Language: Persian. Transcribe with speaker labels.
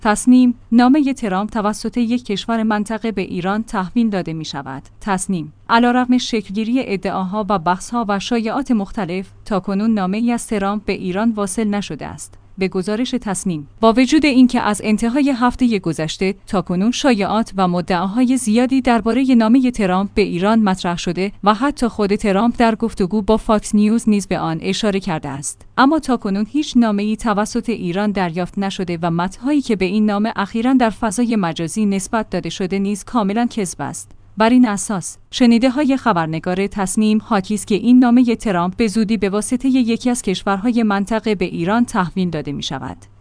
Speaker 1: تصنیم: نامه ترامپ توسط یک کشور منطقه به ایران تحویل داده می شود. تصنیم: علیرغم شکلگیری ادعاها و بحث‌ها و شایعات مختلف، تاکنون نامه‌ای از ترامپ به ایران واصل نشده است. به گزارش تصنیم، با وجود اینکه از انتهای هفته گذشته تاکنون شایعات و مدعاهای زیادی درباره نامه ترامپ به ایران مطرح شده و حتی خود ترامپ در گفتگو با فاکس نیوز نیز به آن اشاره کرده است، اما تاکنون هیچ نامه‌ای توسط ایران دریافت نشده و متن‌هایی که به این نامه اخیراً در فضای مجازی نسبت داده شده نیز کاملاً کذب است. بر این اساس، شنیده‌های خبرنگار تصنیم حاکی است که این نامه ترامپ به زودی به واسطه یکی از کشورهای منطقه به ایران تحویل داده می‌شود.